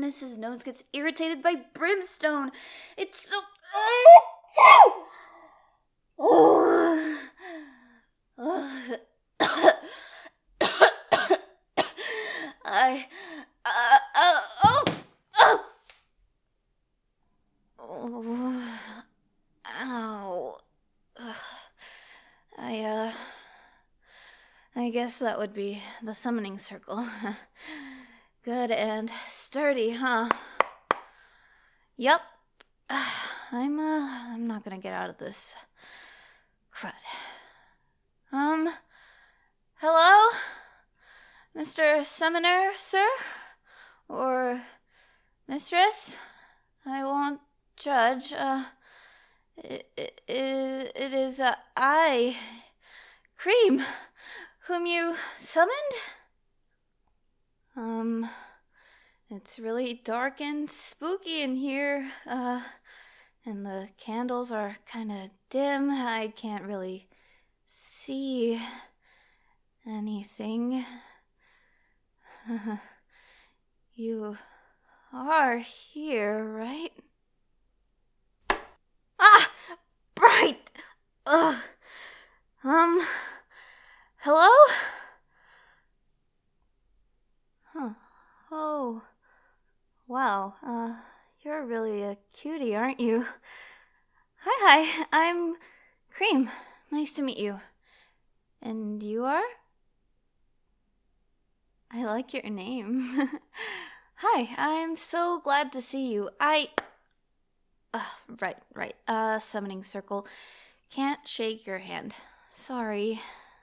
Agnes's nose gets irritated by brimstone. It's so... Ow. I guess that would be the summoning circle. Good and sturdy, huh? Yup. I'm not gonna get out of this crud. Hello? Mr. Summoner, sir? Or mistress? I won't judge. It is I, Cream, whom you summoned? It's really dark and spooky in here, and the candles are kinda dim. I can't really see anything. You are here, right? Ah! Bright! Ugh. Hello? Huh. Oh. Wow, you're really a cutie, aren't you? Hi, I'm Cream. Nice to meet you. And you are? I like your name. Hi, I'm so glad to see you. Right. Summoning circle. Can't shake your hand. Sorry.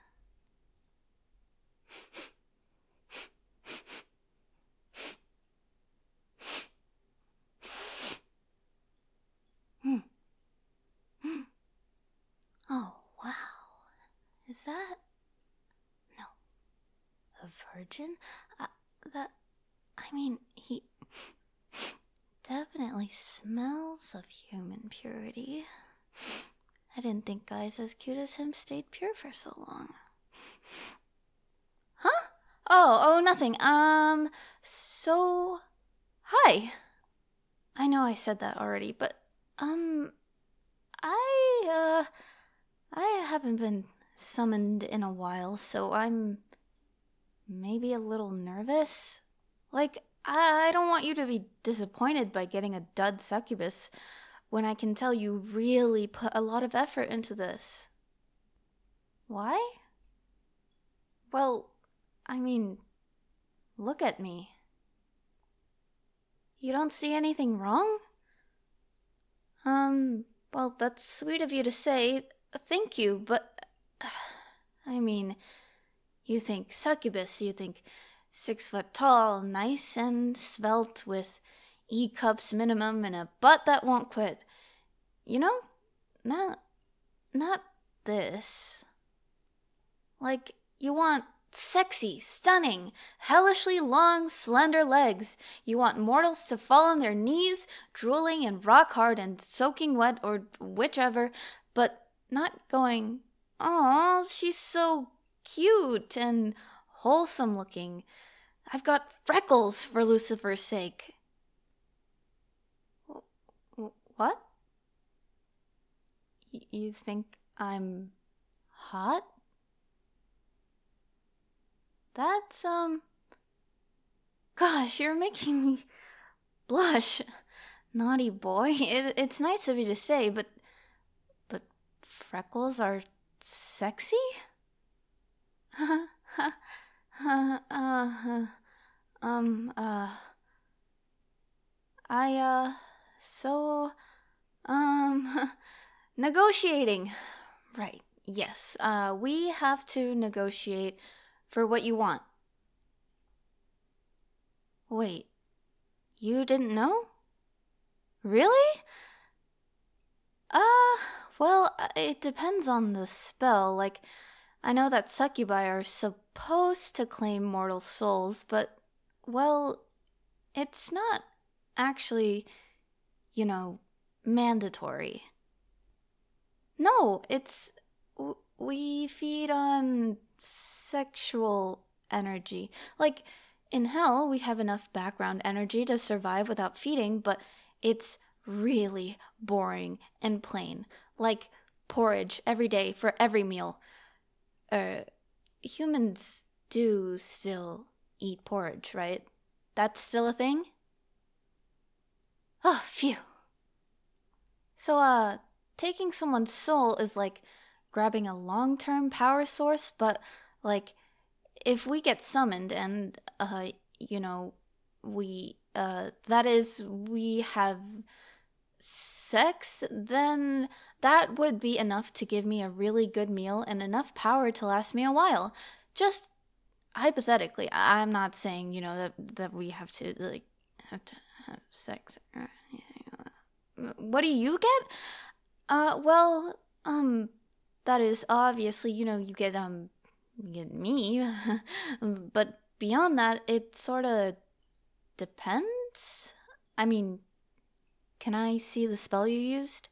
Oh, wow. Is that... No. A virgin? He definitely smells of human purity. I didn't think guys as cute as him stayed pure for so long. Huh? Oh, nothing. So... Hi. I know I said that already, but, I haven't been summoned in a while, so I'm maybe a little nervous. Like, I don't want you to be disappointed by getting a dud succubus when I can tell you really put a lot of effort into this. Why? Well, look at me. You don't see anything wrong? Well, that's sweet of you to say. Thank you, but... you think succubus, you think 6 foot tall, nice and svelte with E-cups minimum and a butt that won't quit. You know? Not this. Like, you want sexy, stunning, hellishly long, slender legs. You want mortals to fall on their knees, drooling and rock hard and soaking wet or whichever, but not going, "Aw, she's so cute and wholesome looking. I've got freckles for Lucifer's sake." What? You think I'm hot? That's, Gosh, you're making me blush. Naughty boy. It's nice of you to say, but freckles are sexy? Negotiating. Right, yes. We have to negotiate for what you want. Wait, you didn't know? Really? Well, it depends on the spell. Like, I know that succubi are supposed to claim mortal souls, but, well, it's not actually, mandatory. No, it's... we feed on sexual energy. Like, In hell, we have enough background energy to survive without feeding, but it's really boring and plain. Like porridge every day for every meal. Humans do still eat porridge, right? That's still a thing? Oh, phew. So, taking someone's soul is like grabbing a long-term power source, but like if we get summoned and you know, that is we have sex, then that would be enough to give me a really good meal and enough power to last me a while. Just hypothetically, I'm not saying, that we have to have sex or anything. What do you get? Well, that is obviously, you get me. But beyond that, it sort of depends. I mean, can I see the spell you used?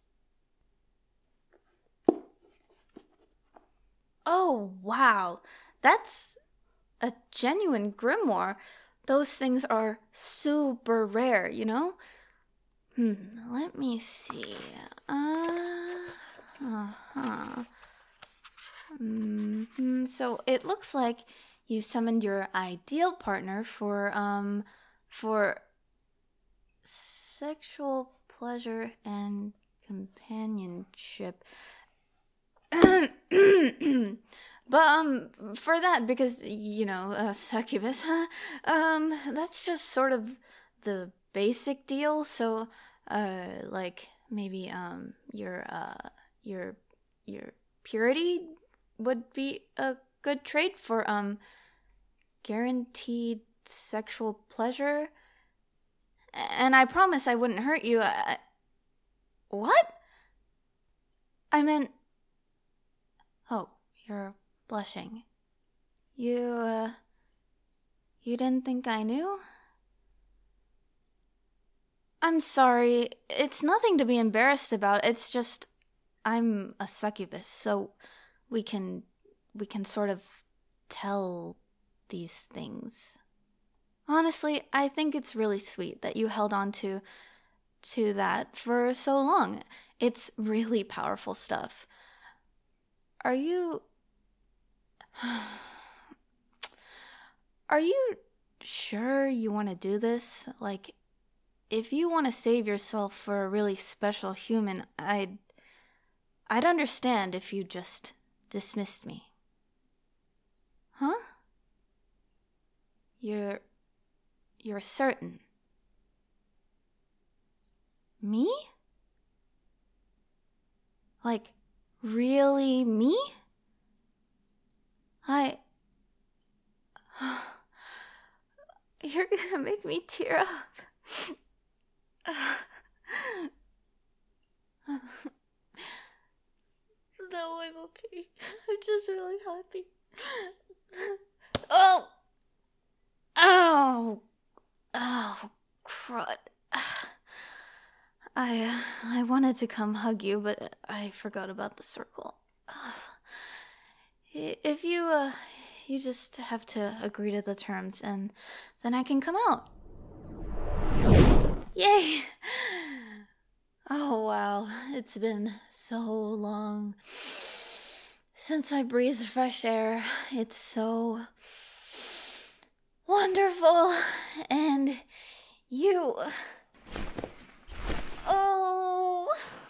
Oh, wow. That's a genuine grimoire. Those things are super rare, you know? Let me see. Uh-huh. So it looks like you summoned your ideal partner for sexual pleasure and companionship. But for that, because succubus, that's just sort of the basic deal. So like maybe your purity would be a good trait for guaranteed sexual pleasure. And I promise I wouldn't hurt you. What? I meant. Oh, you're blushing. You didn't think I knew? I'm sorry. It's nothing to be embarrassed about. It's just I'm a succubus, so we can sort of tell these things. Honestly, I think it's really sweet that you held on to that for so long. It's really powerful stuff. Are you Are you sure you want to do this? Like, if you want to save yourself for a really special human, I'd understand if you just dismissed me. Huh? You're certain? Me? Like, really me? You're gonna make me tear up. No, I'm okay. I'm just really happy. Oh! Oh! Oh, crud. I wanted to come hug you, but I forgot about the circle. If you just have to agree to the terms, and then I can come out. Yay! Oh, wow. It's been so long since I breathed fresh air. It's so wonderful. And you. Oh.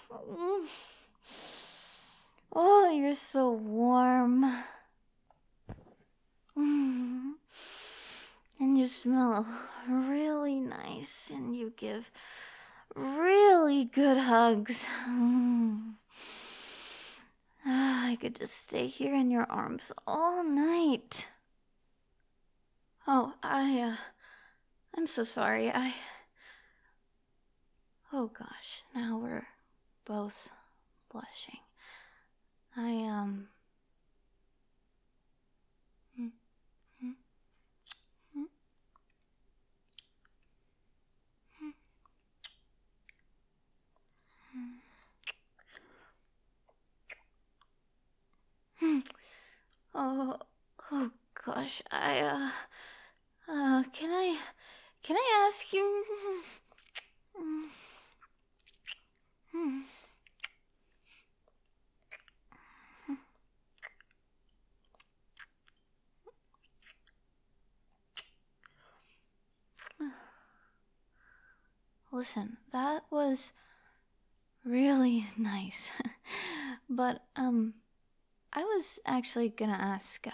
Oh, you're so warm. And you smell really nice, and you give really good hugs. I could just stay here in your arms all night. Oh, I'm so sorry. Oh gosh, now we're both blushing. I. Oh, oh gosh, Can I ask you? Listen, that was really nice. But, I was actually gonna ask,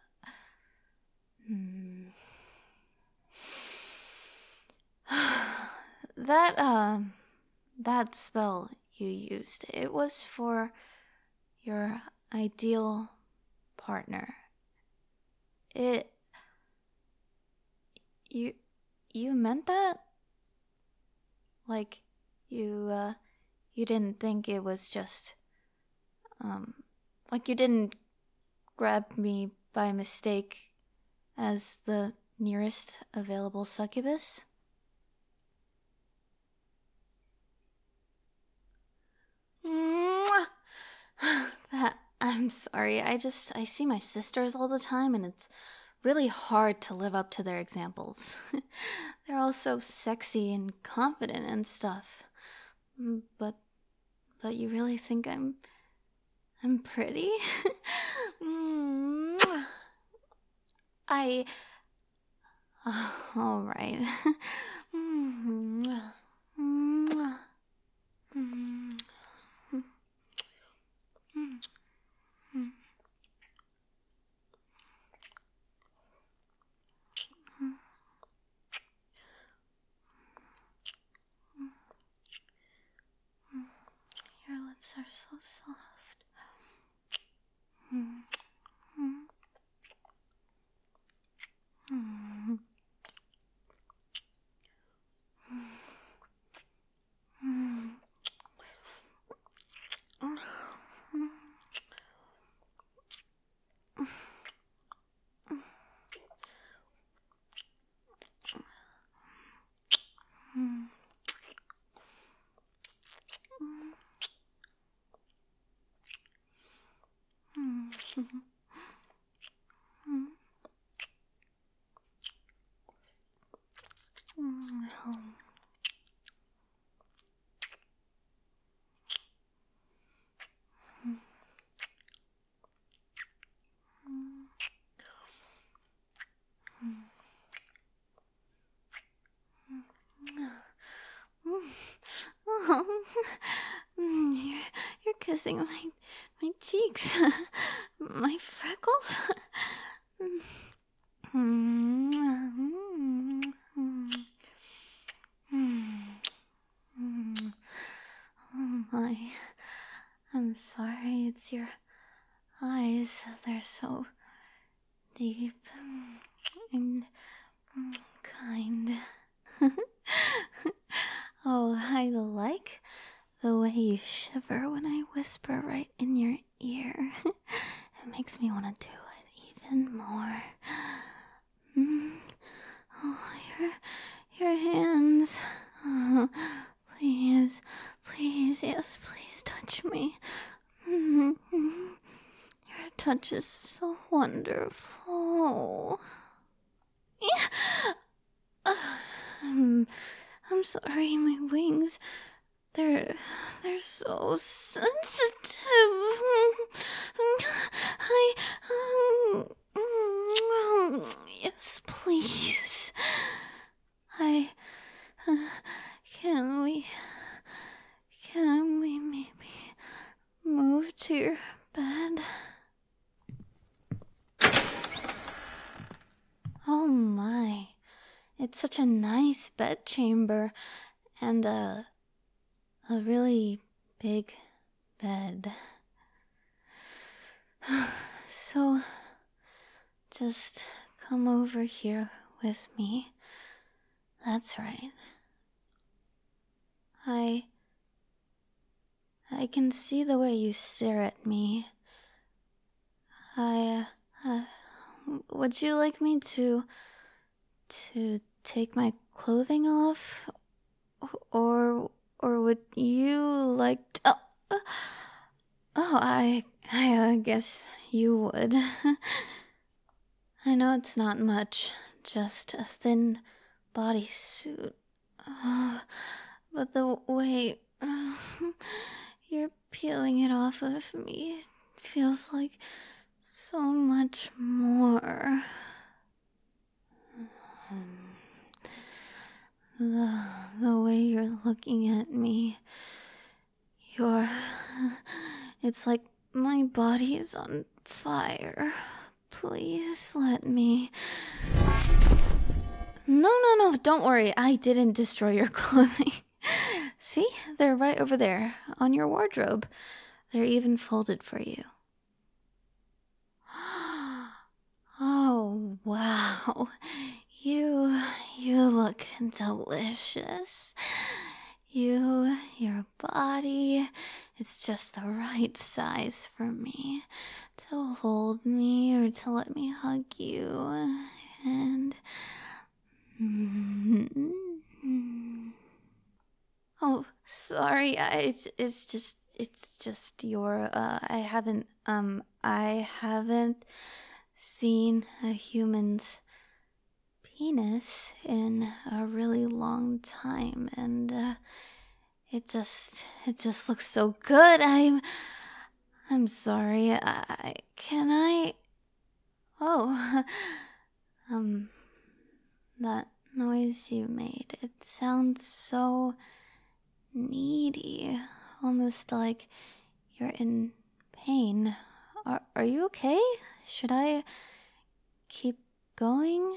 that, that spell you used, it was for your ideal partner. It... You meant that? Like, you didn't think it was just, like you didn't grab me by mistake as the nearest available succubus? Mwah! I'm sorry, I see my sisters all the time and it's really hard to live up to their examples. They're all so sexy and confident and stuff. But you really think I'm pretty? I... all right. Your lips are so soft. You're kissing my cheeks, my freckles. Oh my, I'm sorry, it's your eyes. They're so deep and kind. Oh, I like the way you shiver when I whisper right in your ear. It makes me want to do it even more. Oh, your hands. Oh, please, yes, please touch me. Your touch is so wonderful. I'm sorry, my wings. They're so sensitive. Yes, please. Can we maybe move to your bed? Oh my, it's such a nice bed chamber and a really big bed. So, just come over here with me. That's right. I can see the way you stare at me. Would you like me to take my clothing off? Or would you like to... I guess you would. I know it's not much just a thin bodysuit. But the way you're peeling it off of me feels like so much more. The way you're looking at me, it's like my body is on fire. Please let me. No, don't worry. I didn't destroy your clothing. See? They're right over there, on your wardrobe. They're even folded for you. Oh, wow. You look delicious. Your body, it's just the right size for me to hold me or to let me hug you. And oh, sorry. It's just your I haven't seen a human's penis in a really long time, and it just looks so good. I'm sorry. Can I? Oh, that noise you made. It sounds so needy, almost like you're in pain. Are you okay? Should I keep going?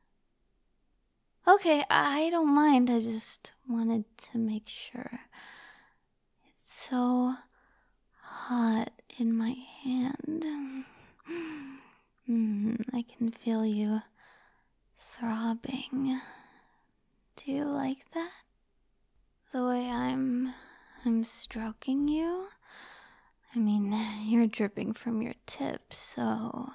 Okay, I don't mind. I just wanted to make sure. It's so hot in my hand. I can feel you throbbing. Do you like that? The way I'm stroking you? I mean, you're dripping from your tip, so...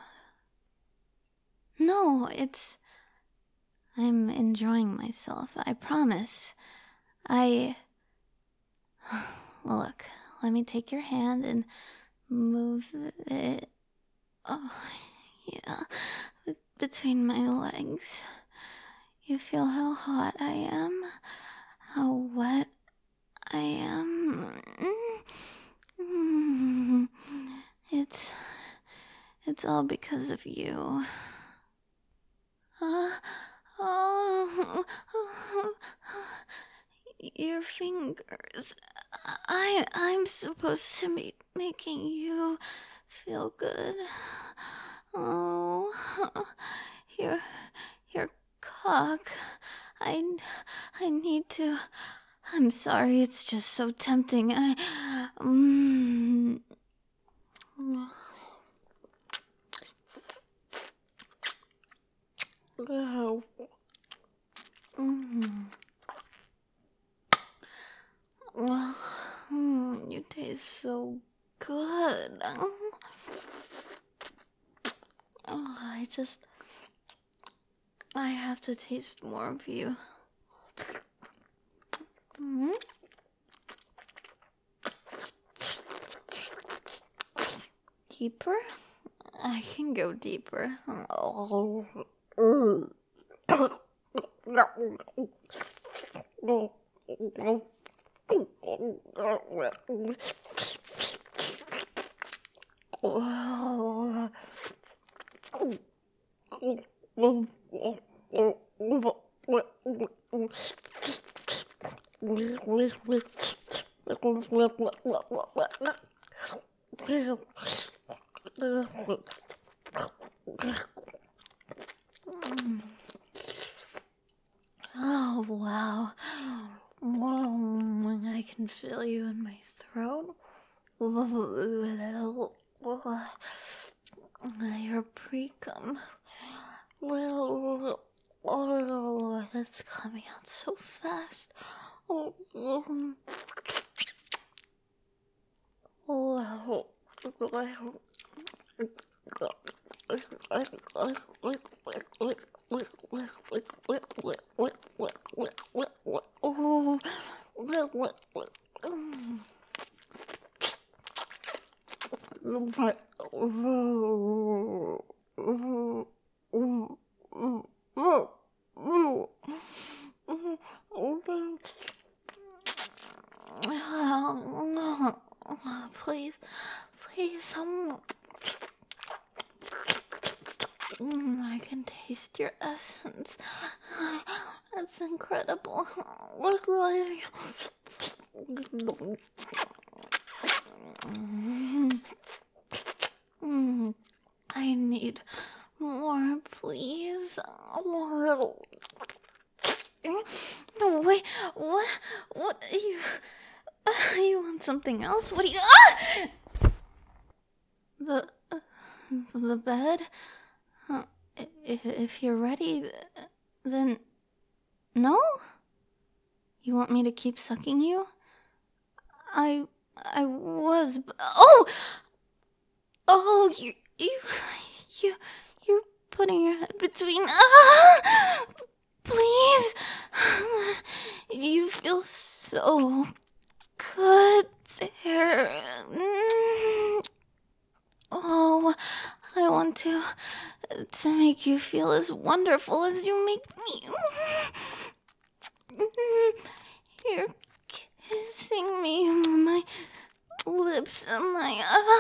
No, I'm enjoying myself, I promise. Look, let me take your hand and move it... Oh, yeah, between my legs. You feel how hot I am? How wet I am? It's all because of you. Your fingers. I'm supposed to be making you feel good. Oh, your cock. I need to. I'm sorry. It's just so tempting. You taste so good. I have to taste more of you. Deeper? I can go deeper. Oh, wow. I can feel you in my throat. Your pre-cum. That's coming out so fast. Please, please, I can taste your essence. That's incredible. Look like. I need more, please. No, wait, what? What? You want something else? What do you. Ah! The bed? If you're ready, then. No? You want me to keep sucking you? I was. Oh! Oh, you're putting your head between. Ah! Please! You feel so good there. Oh, I want to make you feel as wonderful as you make me. You're kissing me on my lips and my.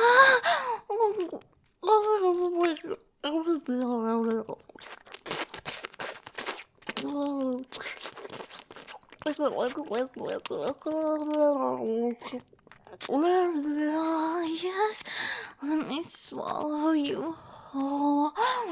Yes, let me swallow you whole.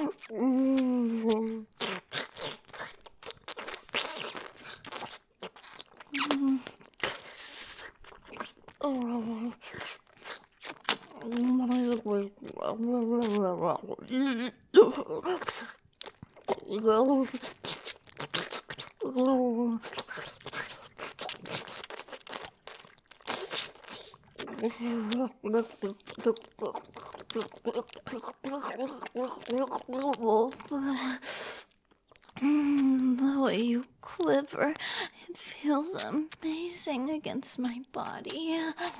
The way you quiver, it feels amazing against my body.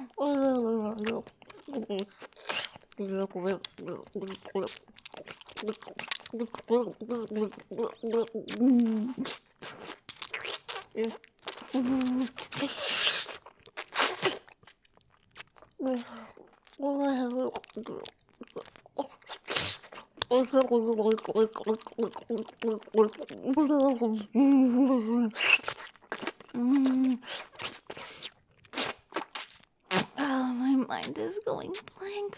Oh, my mind is going blank.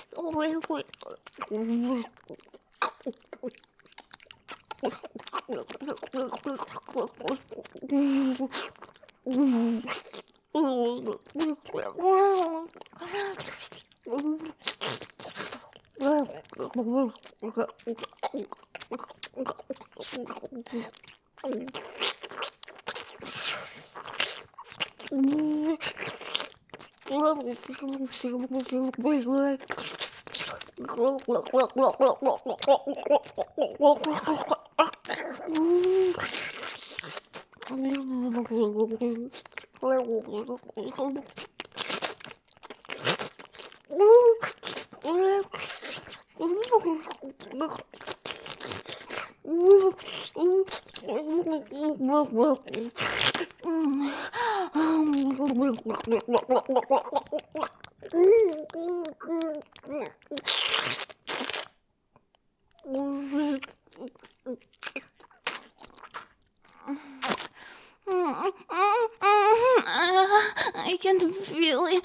I can feel it.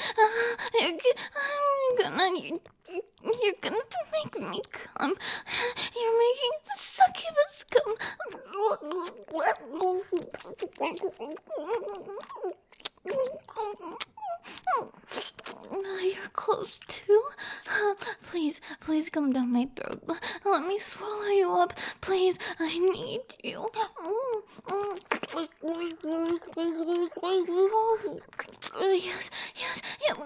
You're gonna make me come. You're making the succubus come. You're close too. Please, please come down my throat. Let me swallow you up. Please, I need you. Yes, yes, yes.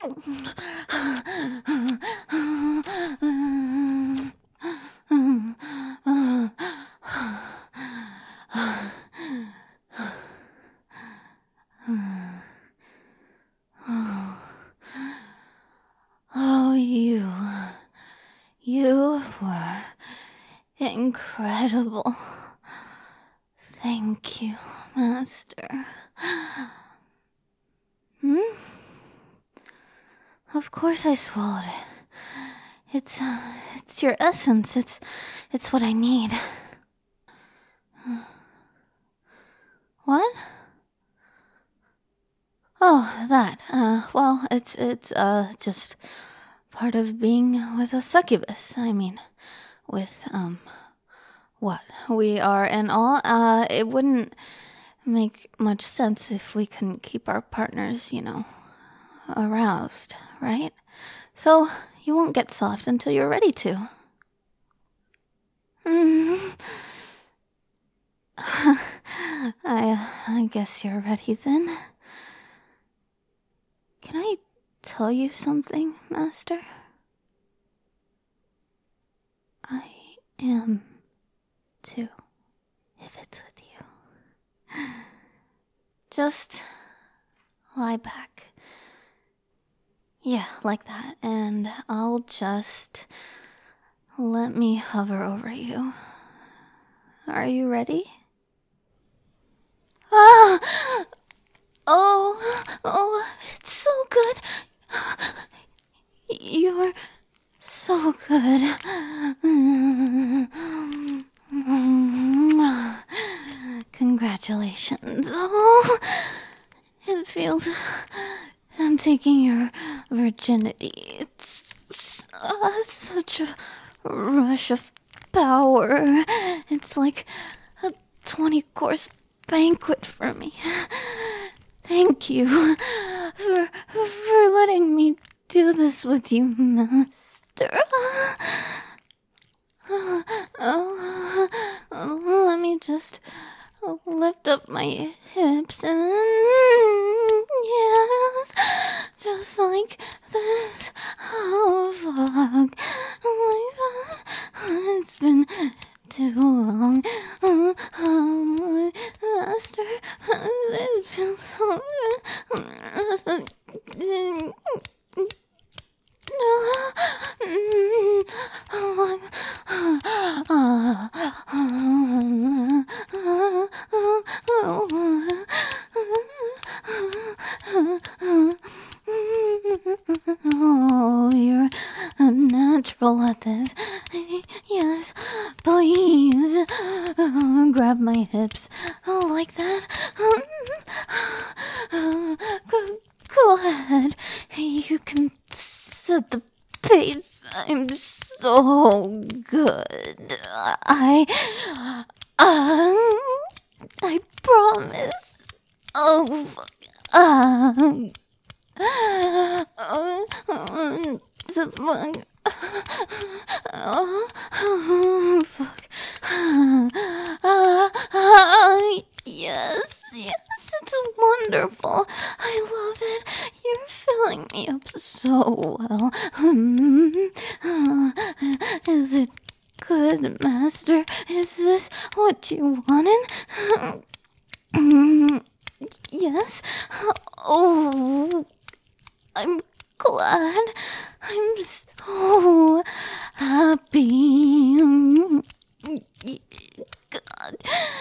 Oh, you were incredible. Thank you, Master. Of course I swallowed it. It's your essence. It's what I need. What? Oh, that. Well, it's just part of being with a succubus. I mean, with, what we are and all. It wouldn't make much sense if we couldn't keep our partners, aroused, right? So, you won't get soft until you're ready to. I guess you're ready then. Can I tell you something, Master? I am too, if it's with you. Just lie back. Yeah, like that. And I'll just let me hover over you. Are you ready? Ah! Oh, it's so good. You're so good. Congratulations. Oh, it feels... I'm taking your virginity. It's such a rush of power. It's like a 20-course banquet for me. Thank you for letting me do this with you, Master. Let me just lift up my hips and yes, just like this. Oh fuck! Oh my god, it's been too long. My master, it feels so good. Oh, you're a natural at this. Yes, please. Grab my hips like that. Go ahead. You can set the pace. I'm so good. I promise. Oh, fuck. The fuck. Oh, fuck. Yes, it's wonderful. I love it. You're filling me up so well. Is it good, Master? Is this what you wanted? Yes. Oh, I'm glad. I'm so happy. God.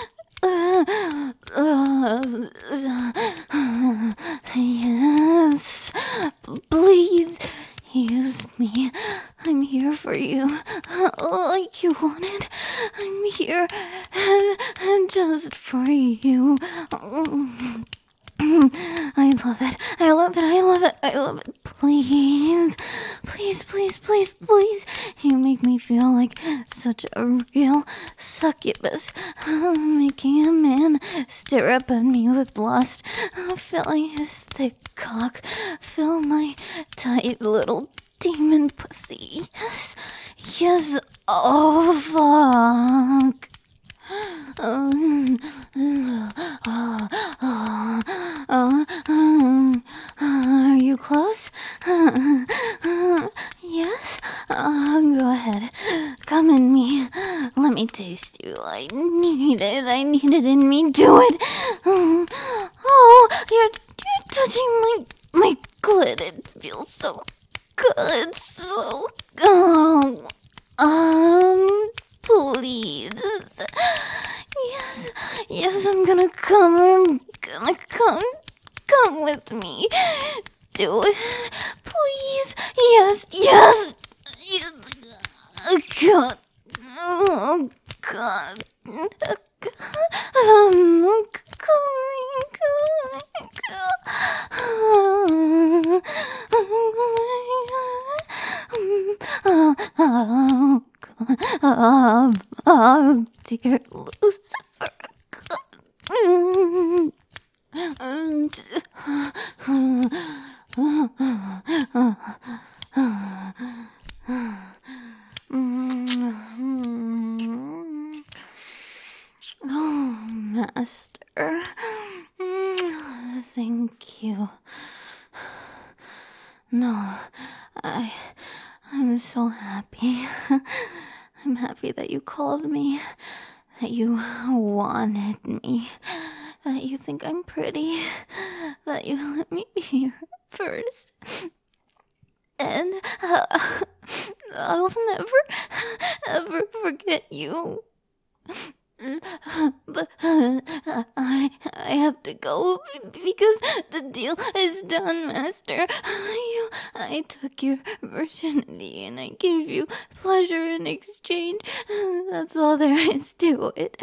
Yes. Please use me. I'm here for you. Like you wanted. I'm here just for you. I love it. I love it. I love it. I love it. Please. Please, please, please, please. You make me feel like such a real succubus. Making a man stare up at me with lust. Filling his thick cock. Fill my tight little demon pussy. Yes. Yes. Oh, fuck. Are you close? Yes? Go ahead. Come in me. Let me taste you. I need it. I need it in me. Do it. Oh, you're touching my clit. It feels so good. So good. Please. Yes, yes, I'm gonna come. I'm gonna come. Come with me. Do it. Please. Yes, yes. Yes. God. Oh, God. Oh, dear Lucifer. Oh, Master. Thank you. No, I'm so happy. I'm happy that you called me, that you wanted me, that you think I'm pretty, that you let me be your first. And I'll never, ever forget you. But I have to go because the deal is done, Master. I took your virginity and I gave you pleasure in exchange. That's all there is to it.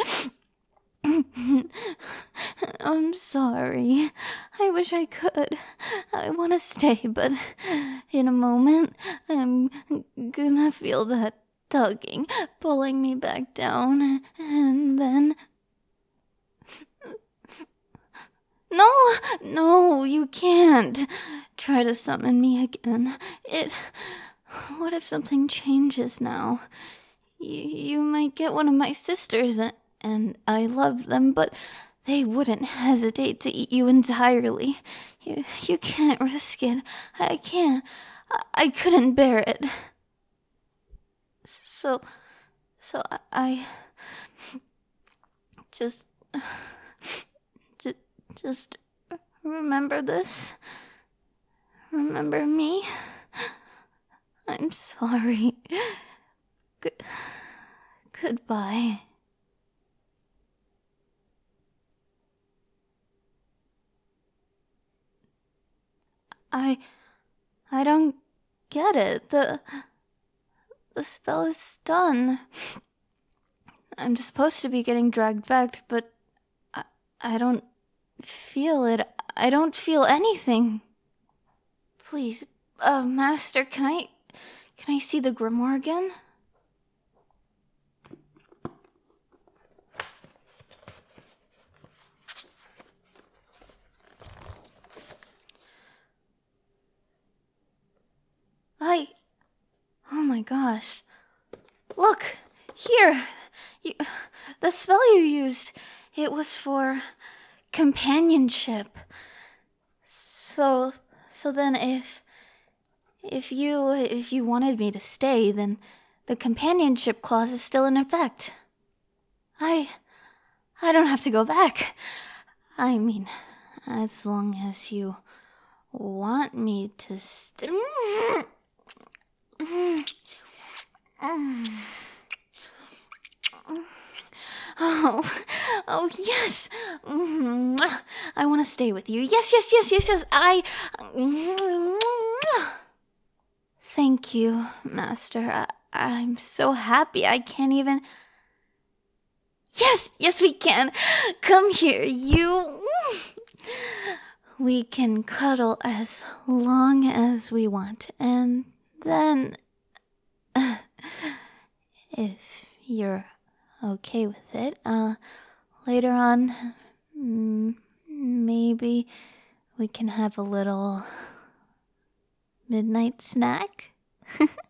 I'm sorry. I wish I could. I want to stay, but in a moment, I'm gonna feel that tugging, pulling me back down, and then... No, you can't. Try to summon me again. What if something changes now? You might get one of my sisters, and I love them, but they wouldn't hesitate to eat you entirely. You can't risk it. I can't. I couldn't bear it. So I just remember this. Remember me. I'm sorry. Goodbye. I don't get it. The spell is done. I'm supposed to be getting dragged back, but I don't feel it. I don't feel anything. Please, Master, can I see the grimoire again? Oh my gosh. Look, here. The spell you used, it was for companionship. So then if you wanted me to stay, then the companionship clause is still in effect. I don't have to go back. I mean, as long as you want me to stay. Oh yes. I want to stay with you. Yes. Thank you, Master. I'm so happy. I can't even. Yes, we can. Come here, you. We can cuddle as long as we want, and then, if you're okay with it, later on, maybe we can have a little midnight snack.